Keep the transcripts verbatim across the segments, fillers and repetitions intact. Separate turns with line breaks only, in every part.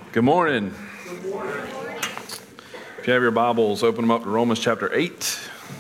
Good morning.
Good morning.
If you have your Bibles, open them up to Romans chapter eight.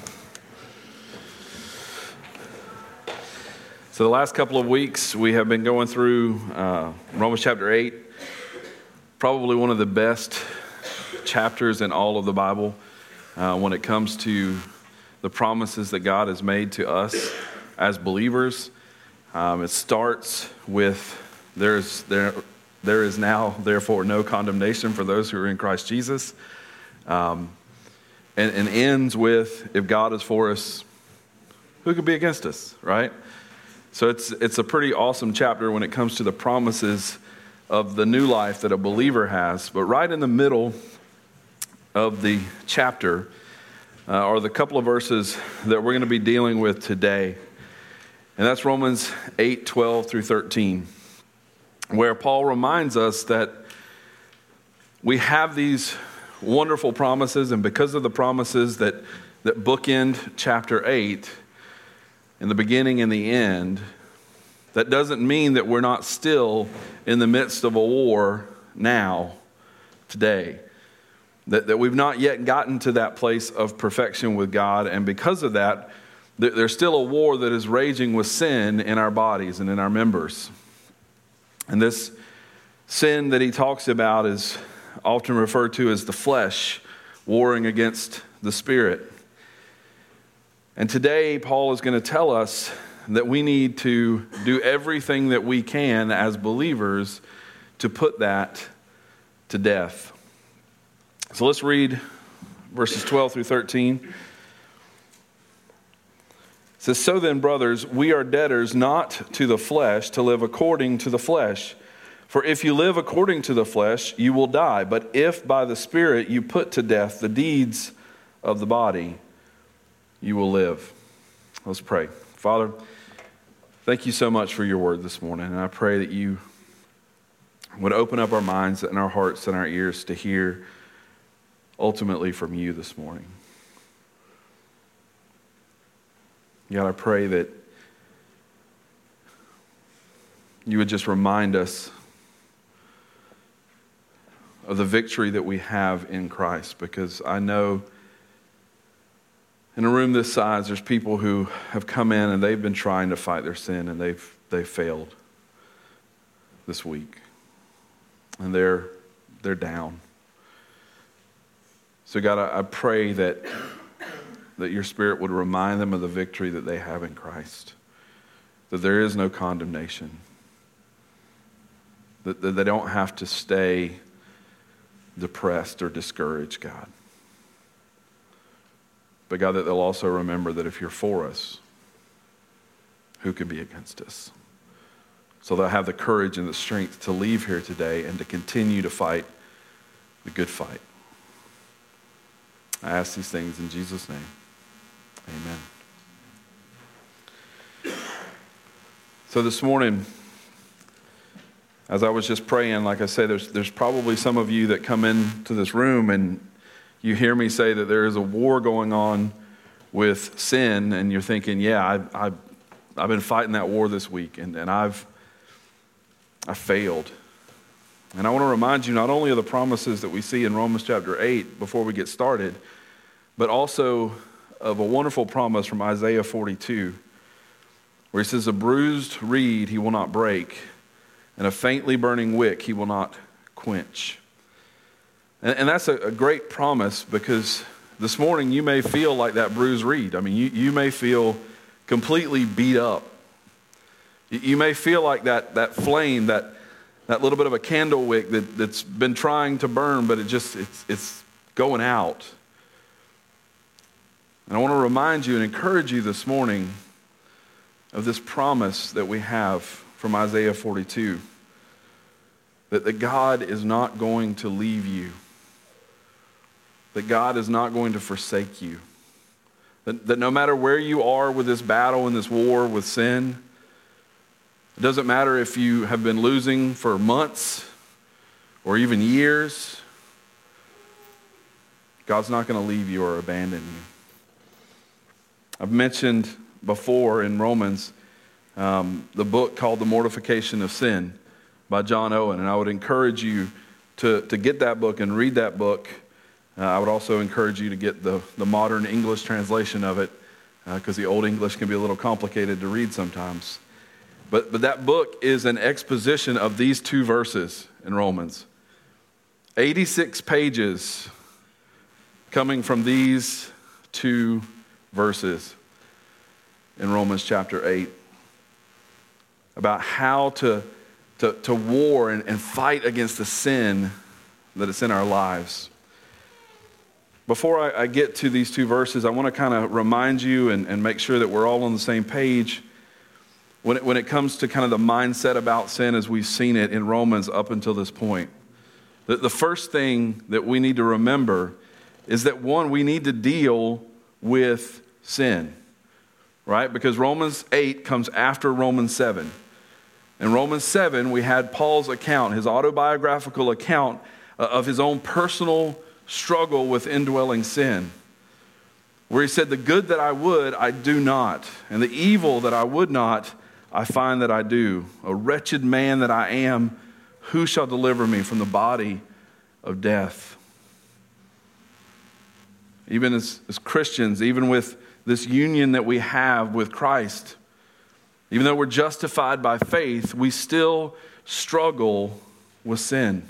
So the last couple of weeks, we have been going through uh, Romans chapter eight, probably one of the best chapters in all of the Bible uh, when it comes to the promises that God has made to us as believers. Um, it starts with there's there. There is now, therefore, no condemnation for those who are in Christ Jesus. Um, and, and ends with, if God is for us, who could be against us, right? So it's it's a pretty awesome chapter when it comes to the promises of the new life that a believer has. But right in the middle of the chapter uh, are the couple of verses that we're going to be dealing with today. And that's Romans eight, twelve through thirteen. Where Paul reminds us that we have these wonderful promises, and because of the promises that, that bookend chapter eight, in the beginning and the end, that doesn't mean that we're not still in the midst of a war now, today. That, that we've not yet gotten to that place of perfection with God, and because of that, there's still a war that is raging with sin in our bodies and in our members. And this sin that he talks about is often referred to as the flesh warring against the spirit. And today, Paul is going to tell us that we need to do everything that we can as believers to put that to death. So let's read verses twelve through thirteen. It says, "So then, brothers, we are debtors not to the flesh to live according to the flesh. For if you live according to the flesh, you will die. But if by the Spirit you put to death the deeds of the body, you will live." Let's pray. Father, thank you so much for your word this morning. And I pray that you would open up our minds and our hearts and our ears to hear ultimately from you this morning. God, I pray that you would just remind us of the victory that we have in Christ, because I know in a room this size, there's people who have come in and they've been trying to fight their sin and they've they've failed this week, and they're they're down. So God, I, I pray that. that your Spirit would remind them of the victory that they have in Christ, that there is no condemnation, that, that they don't have to stay depressed or discouraged, God. But God, that they'll also remember that if you're for us, who can be against us? So they'll have the courage and the strength to leave here today and to continue to fight the good fight. I ask these things in Jesus' name. Amen. So this morning, as I was just praying, like I say, there's there's probably some of you that come into this room and you hear me say that there is a war going on with sin, and you're thinking, yeah, I, I, I've been fighting that war this week, and, and I've I failed. And I want to remind you not only of the promises that we see in Romans chapter eight before we get started, but also of a wonderful promise from Isaiah forty-two, where he says, "A bruised reed he will not break, and a faintly burning wick he will not quench." And, and that's a, a great promise, because this morning you may feel like that bruised reed. I mean, you, you may feel completely beat up. You, you may feel like that, that flame, that, that little bit of a candle wick that, that's been trying to burn, but it just it's it's going out. And I want to remind you and encourage you this morning of this promise that we have from Isaiah forty-two, that, that God is not going to leave you, that God is not going to forsake you, that, that no matter where you are with this battle and this war with sin, it doesn't matter if you have been losing for months or even years, God's not going to leave you or abandon you. I've mentioned before in Romans um, the book called The Mortification of Sin by John Owen, and I would encourage you to, to get that book and read that book. Uh, I would also encourage you to get the, the modern English translation of it, because uh, the Old English can be a little complicated to read sometimes. But, but that book is an exposition of these two verses in Romans. eighty-six pages coming from these two verses in Romans chapter eight about how to, to, to war and, and fight against the sin that is in our lives. Before I, I get to these two verses, I want to kind of remind you and, and make sure that we're all on the same page when it, when it comes to kind of the mindset about sin as we've seen it in Romans up until this point. The, the first thing that we need to remember is that, one, we need to deal with sin, right? Because Romans eight comes after Romans seven. In Romans seven, we had Paul's account, his autobiographical account of his own personal struggle with indwelling sin, where he said, the good that I would, I do not, and the evil that I would not, I find that I do. A wretched man that I am, who shall deliver me from the body of death? Even as, as Christians, even with this union that we have with Christ, even though we're justified by faith, we still struggle with sin.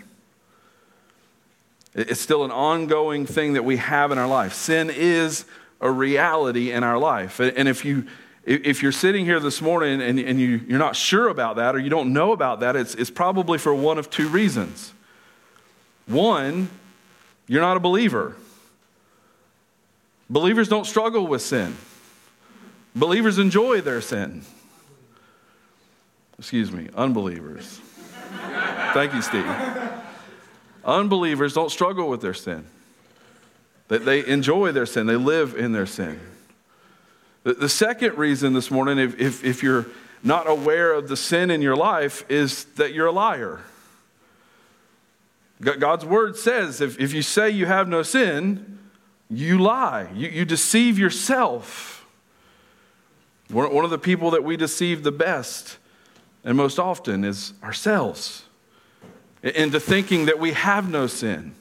It's still an ongoing thing that we have in our life. Sin is a reality in our life. And if, you, if you're sitting here this morning and, and you, you're not sure about that, or you don't know about that, it's, it's probably for one of two reasons. One, you're not a believer. Believers don't struggle with sin. Believers enjoy their sin. Excuse me, unbelievers. Thank you, Steve. Unbelievers don't struggle with their sin. They, they enjoy their sin. They live in their sin. The, the second reason this morning, if, if, if you're not aware of the sin in your life, is that you're a liar. God's word says if, if you say you have no sin, you lie. You, you deceive yourself. One, one of the people that we deceive the best and most often is ourselves, into thinking that we have no sin.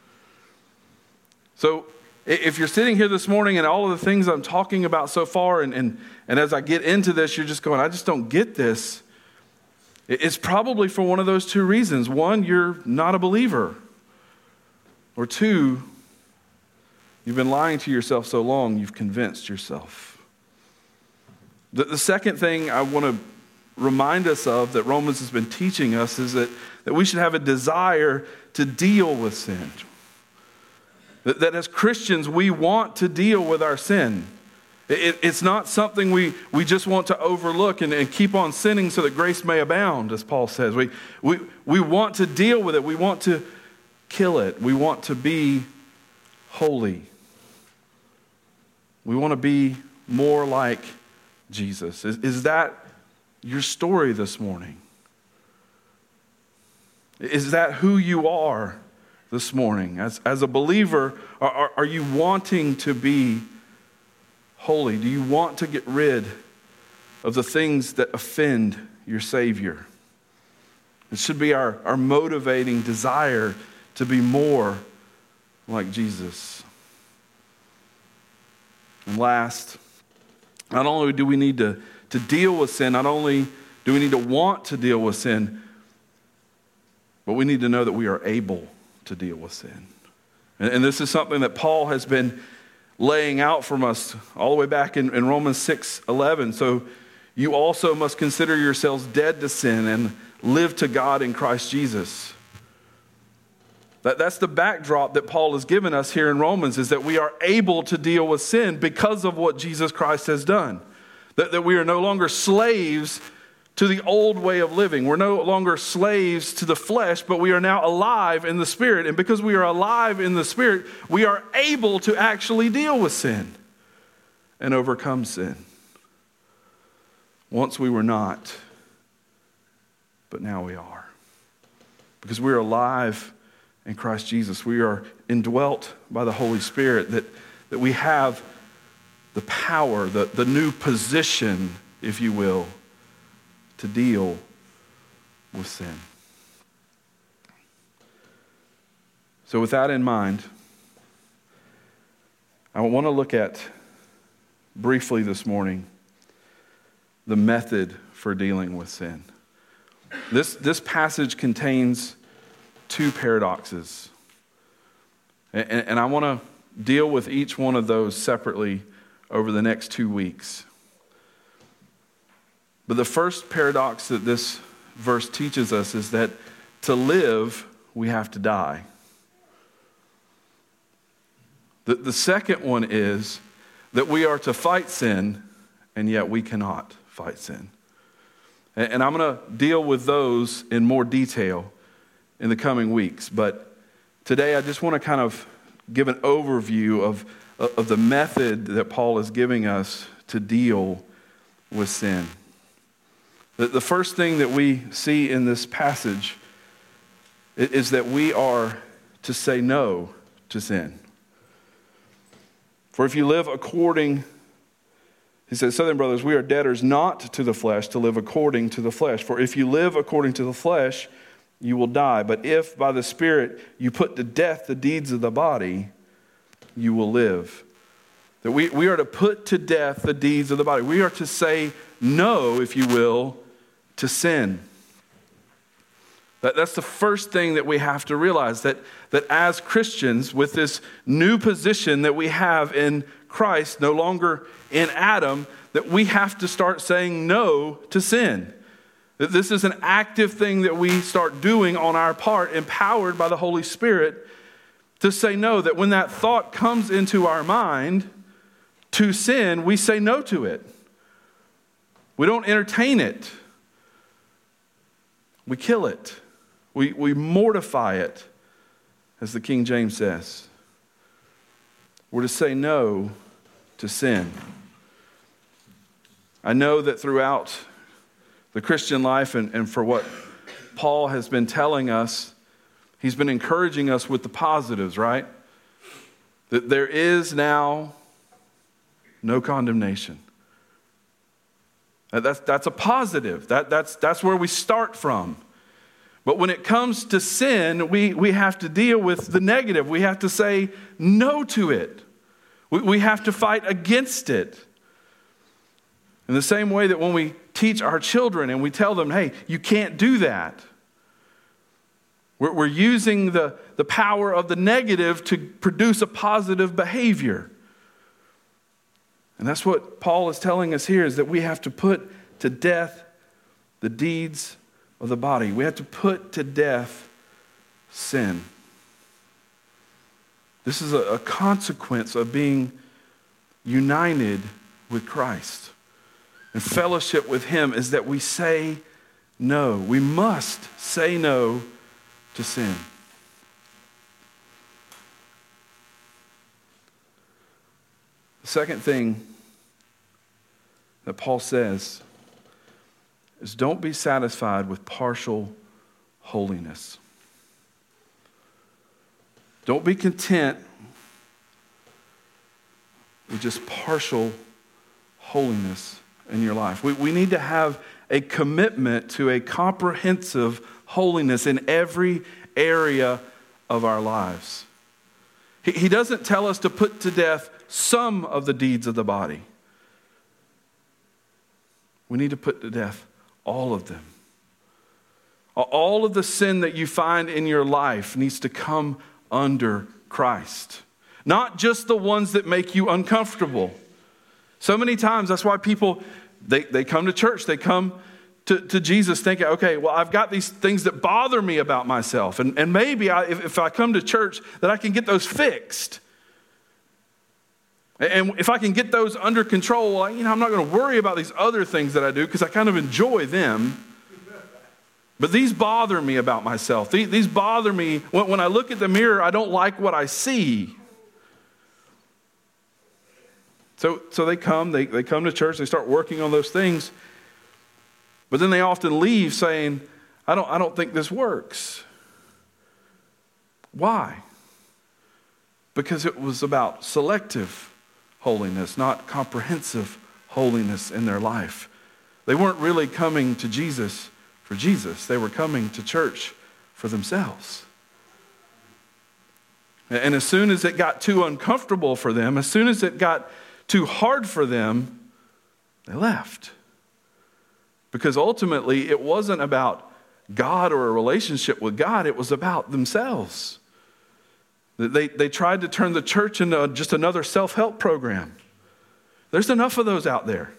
So if you're sitting here this morning and all of the things I'm talking about so far, and, and, and as I get into this, you're just going, I just don't get this. It's probably for one of those two reasons. One, you're not a believer. Or two, you've been lying to yourself so long, you've convinced yourself. The, the second thing I want to remind us of that Romans has been teaching us is that, that we should have a desire to deal with sin. That, that as Christians, we want to deal with our sin. It, it's not something we, we just want to overlook and, and keep on sinning so that grace may abound, as Paul says. We, we, we want to deal with it. We want to kill it. We want to be holy. We want to be more like Jesus. Is, is that your story this morning? Is that who you are this morning? As, as a believer, are, are, are you wanting to be holy? Do you want to get rid of the things that offend your Savior? It should be our, our motivating desire to be more like Jesus. And last, not only do we need to To deal with sin, not only do we need to want to deal with sin, but we need to know that we are able to deal with sin. And, and this is something that Paul has been laying out from us all the way back in, in Romans six eleven. So you also must consider yourselves dead to sin and live to God in Christ Jesus. That, that's the backdrop that Paul has given us here in Romans, is that we are able to deal with sin because of what Jesus Christ has done. That, that we are no longer slaves to the old way of living. We're no longer slaves to the flesh, but we are now alive in the Spirit. And because we are alive in the Spirit, we are able to actually deal with sin and overcome sin. Once we were not, but now we are. Because we are alive in Christ Jesus. We are indwelt by the Holy Spirit, that, that we have the power, the, the new position, if you will, to deal with sin. So with that in mind, I want to look at briefly this morning the method for dealing with sin. This, this passage contains two paradoxes. And, and I want to deal with each one of those separately over the next two weeks. But the first paradox that this verse teaches us is that to live, we have to die. The, the second one is that we are to fight sin, and yet we cannot fight sin. And, and I'm going to deal with those in more detail in the coming weeks. But today I just want to kind of give an overview of, of the method that Paul is giving us to deal with sin. The, the first thing that we see in this passage is that we are to say no to sin. For if you live according, he says, so then, brothers, we are debtors not to the flesh to live according to the flesh. For if you live according to the flesh, you will die. But if by the Spirit you put to death the deeds of the body, you will live. That we, we are to put to death the deeds of the body. We are to say no, if you will, to sin. That, that's the first thing that we have to realize, that, that as Christians, with this new position that we have in Christ, no longer in Adam, that we have to start saying no to sin. That this is an active thing that we start doing on our part, empowered by the Holy Spirit, to say no. That when that thought comes into our mind to sin, we say no to it. We don't entertain it. We kill it. We, we mortify it, as the King James says. We're to say no to sin. I know that throughout the Christian life, and, and for what Paul has been telling us, he's been encouraging us with the positives, right? That there is now no condemnation. That's, that's a positive. That, that's, that's where we start from. But when it comes to sin, we, we have to deal with the negative. We have to say no to it. We, we have to fight against it. In the same way that when we teach our children and we tell them, hey, you can't do that. We're, we're using the, the power of the negative to produce a positive behavior. And that's what Paul is telling us here, is that we have to put to death the deeds of the body. We have to put to death sin. This is a, a consequence of being united with Christ. And fellowship with Him is that we say no. We must say no to sin. The second thing that Paul says is, don't be satisfied with partial holiness. Don't be content with just partial holiness in your life. We, we need to have a commitment to a comprehensive holiness in every area of our lives. He, he doesn't tell us to put to death some of the deeds of the body. We need to put to death all of them. All of the sin that you find in your life needs to come under Christ. Not just the ones that make you uncomfortable. So many times, that's why people, they, they come to church, they come to, to Jesus thinking, okay, well, I've got these things that bother me about myself. And, and maybe I, if, if I come to church, that I can get those fixed. And if I can get those under control, you know, I'm not going to worry about these other things that I do because I kind of enjoy them. But these bother me about myself. These, these bother me. When, when I look at the mirror, I don't like what I see. So, so they come, they, they come to church, they start working on those things. But then they often leave saying, I don't, I don't think this works. Why? Because it was about selective holiness, not comprehensive holiness in their life. They weren't really coming to Jesus for Jesus. They were coming to church for themselves. And as soon as it got too uncomfortable for them, as soon as it got too hard for them, they left. Because ultimately, it wasn't about God or a relationship with God, it was about themselves. They, they tried to turn the church into just another self-help program. There's enough of those out there.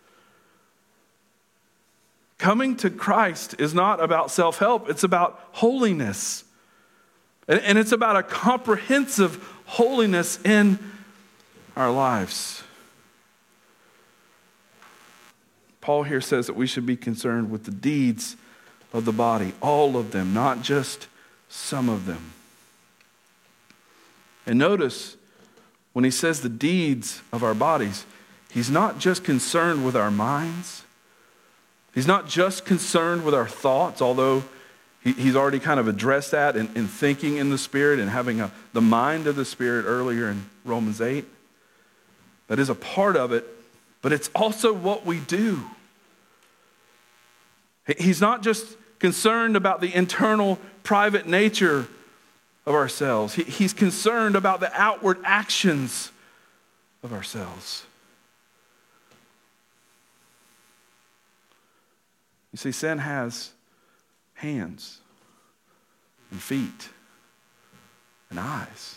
Coming to Christ is not about self-help, it's about holiness. And, and it's about a comprehensive holiness in our lives. Paul here says that we should be concerned with the deeds of the body, all of them, not just some of them. And notice, when he says the deeds of our bodies, he's not just concerned with our minds. He's not just concerned with our thoughts, although he, he's already kind of addressed that in, in thinking in the Spirit and having a, the mind of the Spirit earlier in Romans eight. That is a part of it, but it's also what we do. He's not just concerned about the internal, private nature of ourselves. He, he's concerned about the outward actions of ourselves. You see, sin has hands and feet and eyes.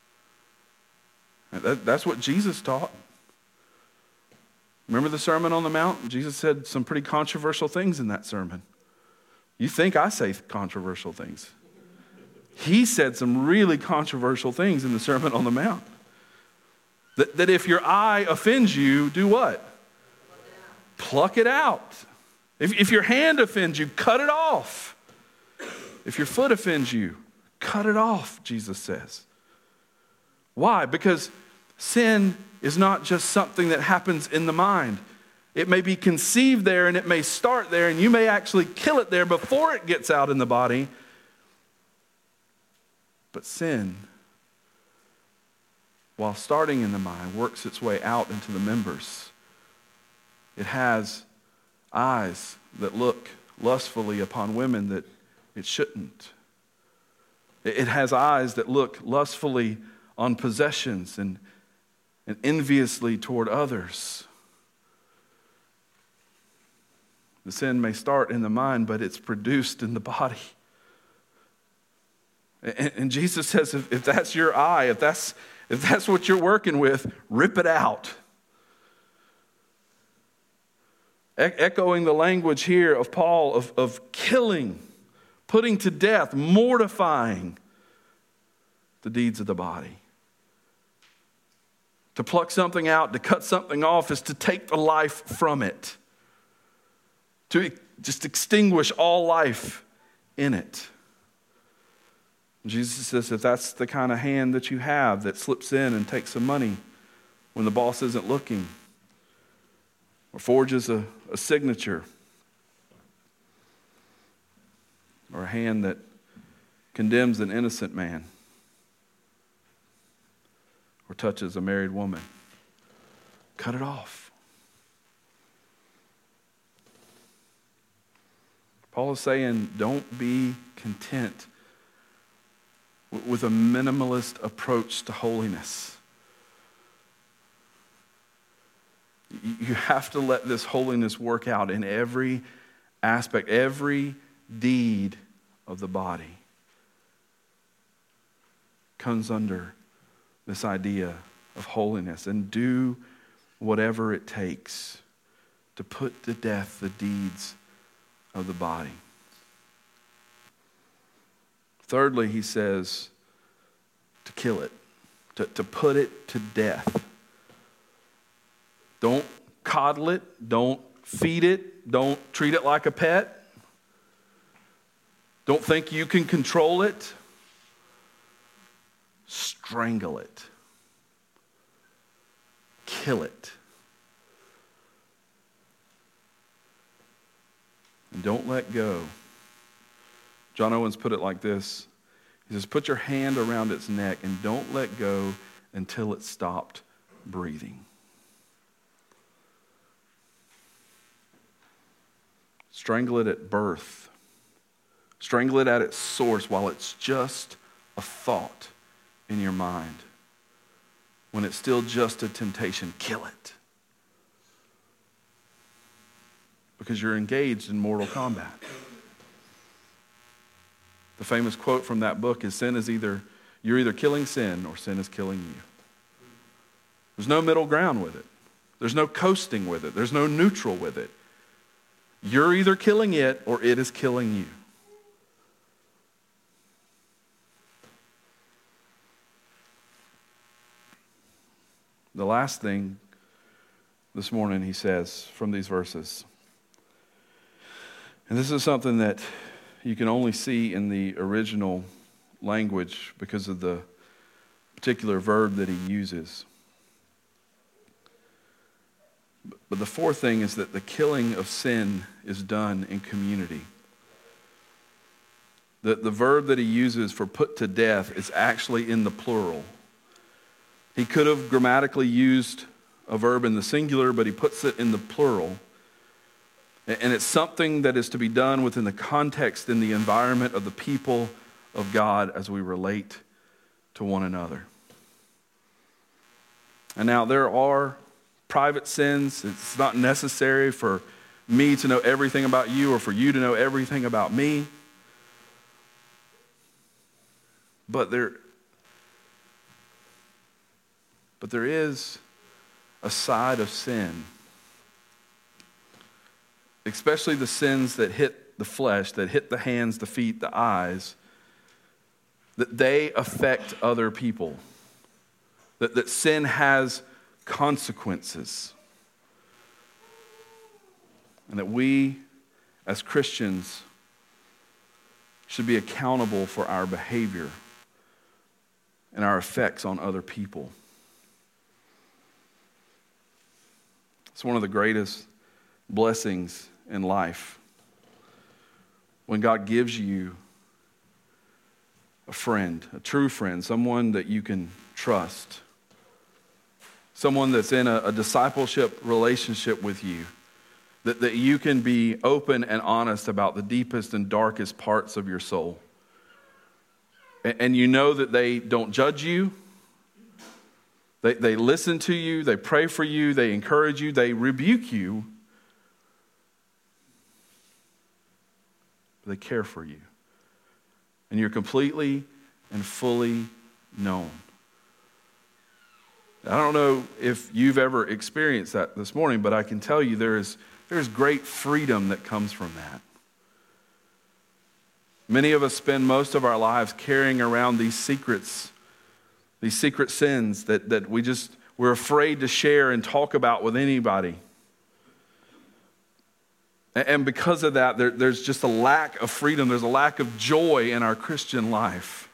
That, that's what Jesus taught. Remember the Sermon on the Mount? Jesus said some pretty controversial things in that sermon. You think I say controversial things. He said some really controversial things in the Sermon on the Mount. That, that if your eye offends you, do what? Pluck it out. If, if your hand offends you, cut it off. If your foot offends you, cut it off, Jesus says. Why? Because sin is not just something that happens in the mind. It may be conceived there and it may start there and you may actually kill it there before it gets out in the body. But sin, while starting in the mind, works its way out into the members. It has eyes that look lustfully upon women that it shouldn't. It has eyes that look lustfully on possessions and, and enviously toward others. The sin may start in the mind, but it's produced in the body. And, and Jesus says, if, if that's your eye, if that's, if that's what you're working with, rip it out. E- echoing the language here of Paul of, of killing, putting to death, mortifying the deeds of the body. To pluck something out, to cut something off, is to take the life from it. To just extinguish all life in it. Jesus says if that's the kind of hand that you have that slips in and takes some money when the boss isn't looking, or forges a, a signature, or a hand that condemns an innocent man, or touches a married woman, cut it off. Paul is saying, don't be content with a minimalist approach to holiness. You have to let this holiness work out in every aspect, every deed of the body comes under this idea of holiness, and do whatever it takes to put to death the deeds of the body. Thirdly, he says to kill it, to, to put it to death. Don't coddle it, don't feed it, don't treat it like a pet. Don't think you can control it. Strangle it. Kill it. And don't let go. John Owens put it like this. He says, put your hand around its neck and don't let go until it stopped breathing. Strangle it at birth. Strangle it at its source while it's just a thought in your mind, when it's still just a temptation, kill it. Because you're engaged in mortal combat. The famous quote from that book is, sin is either, you're either killing sin or sin is killing you. There's no middle ground with it. There's no coasting with it. There's no neutral with it. You're either killing it or it is killing you. The last thing this morning he says from these verses, and this is something that you can only see in the original language because of the particular verb that he uses. But the fourth thing is that the killing of sin is done in community. The, the verb that he uses for put to death is actually in the plural. He could have grammatically used a verb in the singular, but he puts it in the plural. And it's something that is to be done within the context and the environment of the people of God as we relate to one another. And now there are private sins. It's not necessary for me to know everything about you or for you to know everything about me. But there, but there is a side of sin, especially the sins that hit the flesh, that hit the hands, the feet, the eyes, that they affect other people. That, that sin has consequences. And that we, as Christians, should be accountable for our behavior and our effects on other people. It's one of the greatest blessings in life when God gives you a friend, a true friend, someone that you can trust, someone that's in a, a discipleship relationship with you, that, that you can be open and honest about the deepest and darkest parts of your soul. And, and you know that they don't judge you. They, they listen to you, they pray for you, they encourage you, they rebuke you. They care for you. And you're completely and fully known. I don't know if you've ever experienced that this morning, but I can tell you there is there's great freedom that comes from that. Many of us spend most of our lives carrying around these secrets, these secret sins that, that we just, we're afraid to share and talk about with anybody. And because of that, there, there's just a lack of freedom. There's a lack of joy in our Christian life.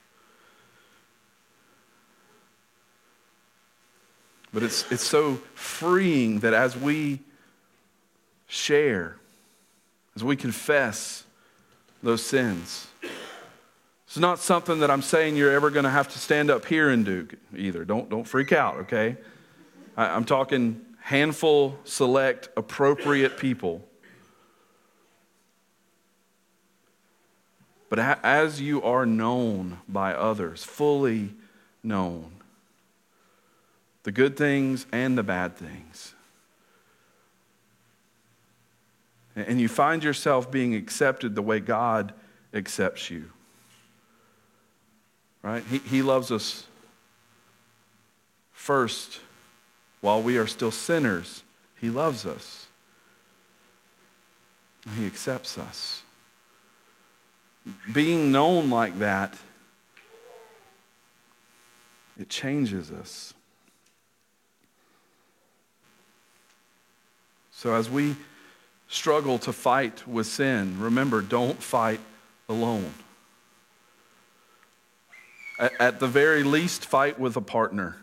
But it's, it's so freeing that as we share, as we confess those sins, it's not something that I'm saying you're ever going to have to stand up here and do either. Don't, don't freak out, okay? I, I'm talking handful, select, appropriate people. But as you are known by others, fully known, the good things and the bad things, and you find yourself being accepted the way God accepts you, right? He, he loves us first while we are still sinners. He loves us. He accepts us. Being known like that, it changes us. So as we struggle to fight with sin, remember, don't fight alone. At, at the very least, fight with a partner.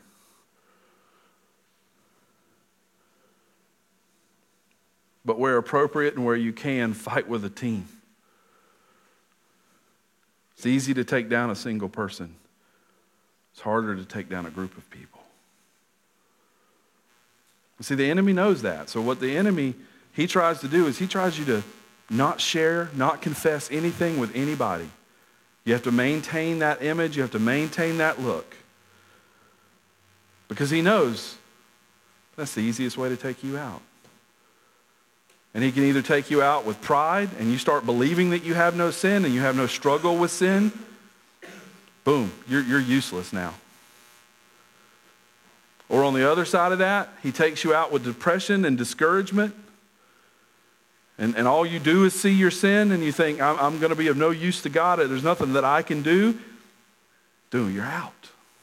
But where appropriate and where you can, fight with a team. It's easy to take down a single person. It's harder to take down a group of people. See, the enemy knows that. So what the enemy, he tries to do is he tries you to not share, not confess anything with anybody. You have to maintain that image. You have to maintain that look. Because he knows that's the easiest way to take you out. And he can either take you out with pride and you start believing that you have no sin and you have no struggle with sin. Boom, you're, you're useless now. Or on the other side of that, he takes you out with depression and discouragement. And, and all you do is see your sin and you think, I'm, I'm going to be of no use to God. There's nothing that I can do. Dude, you're out.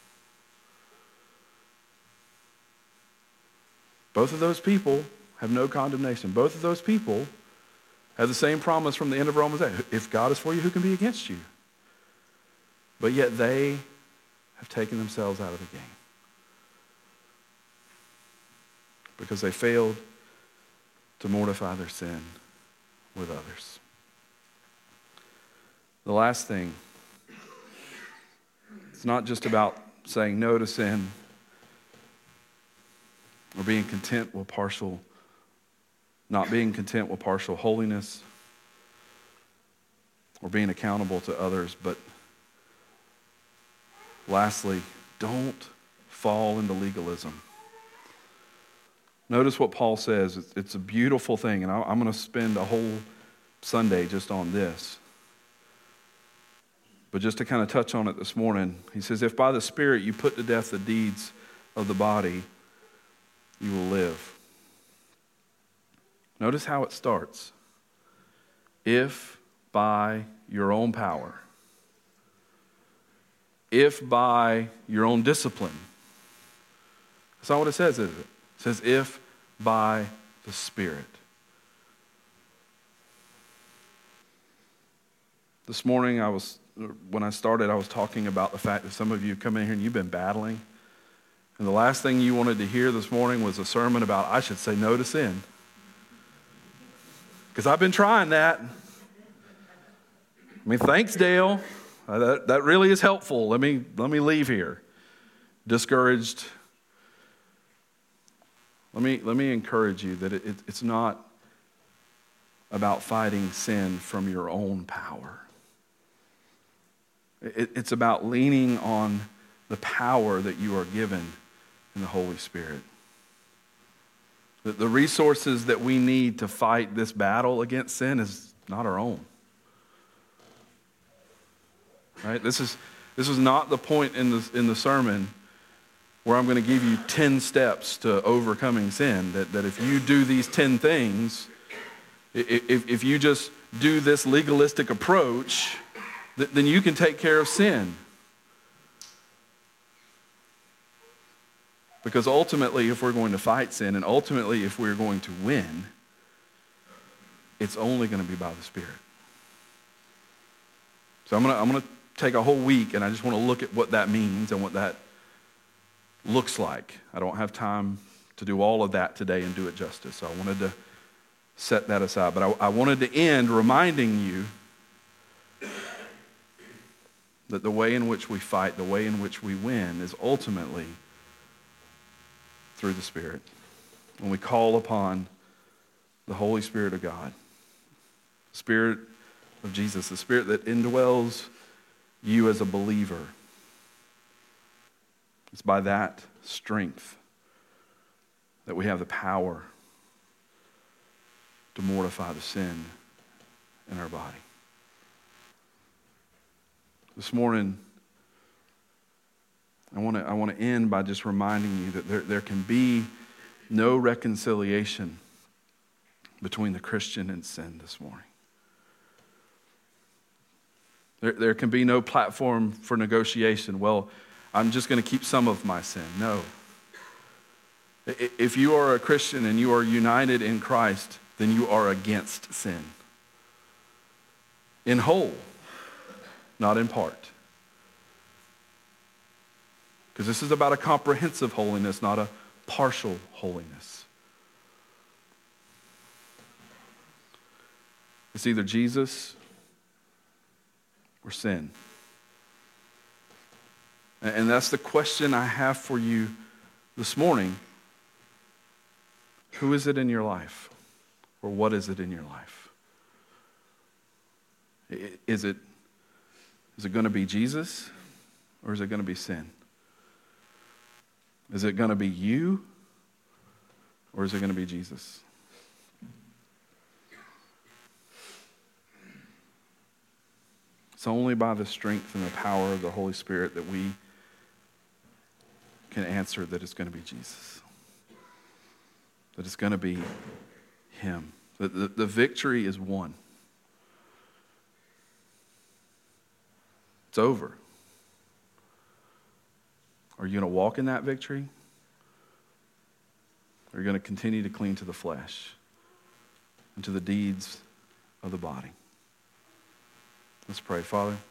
Both of those people have no condemnation. Both of those people have the same promise from the end of Romans eight. If God is for you, who can be against you? But yet they have taken themselves out of the game because they failed to mortify their sin with others. The last thing, it's not just about saying no to sin or being content with partial, not being content with partial holiness or being accountable to others, but lastly, don't fall into legalism. Notice what Paul says. It's a beautiful thing, and I'm going to spend a whole Sunday just on this. But just to kind of touch on it this morning, he says, if by the Spirit you put to death the deeds of the body, you will live. Notice how it starts. If by your own power, if by your own discipline. That's not what it says, is it? It says, if by the Spirit. This morning, I was, when I started, I was talking about the fact that some of you come in here and you've been battling. And the last thing you wanted to hear this morning was a sermon about, I should say no to sin. Because I've been trying that. I mean, thanks, Dale. Uh, that, that really is helpful. Let me, let me leave here discouraged. Let me, let me encourage you that it, it, it's not about fighting sin from your own power. It, it's about leaning on the power that you are given in the Holy Spirit. The, the resources that we need to fight this battle against sin is not our own. Right? This is this is not the point in the in the sermon where I'm going to give you ten steps to overcoming sin. That that if you do these ten things, if if you just do this legalistic approach, then you can take care of sin. Because ultimately, if we're going to fight sin, and ultimately if we're going to win, it's only going to be by the Spirit. So I'm going to I'm going to take a whole week, and I just want to look at what that means and what that looks like. I don't have time to do all of that today and do it justice, so I wanted to set that aside. But I, I wanted to end reminding you that the way in which we fight, the way in which we win, is ultimately through the Spirit. When we call upon the Holy Spirit of God, Spirit of Jesus, the Spirit that indwells you as a believer. It's by that strength that we have the power to mortify the sin in our body. This morning, I want to I want to end by just reminding you that there, there can be no reconciliation between the Christian and sin this morning. There, there can be no platform for negotiation. Well, I'm just going to keep some of my sin. No. If you are a Christian and you are united in Christ, then you are against sin. In whole, not in part. Because this is about a comprehensive holiness, not a partial holiness. It's either Jesus or sin. And that's the question I have for you this morning. Who is it in your life? Or what is it in your life? Is it, is it going to be Jesus? Or is it going to be sin? Is it going to be you, or is it going to be Jesus? It's only by the strength and the power of the Holy Spirit that we can answer that it's going to be Jesus. That it's going to be him. That the, the victory is won. It's over. Are you going to walk in that victory? Or are you going to continue to cling to the flesh and to the deeds of the body? Let's pray. Father,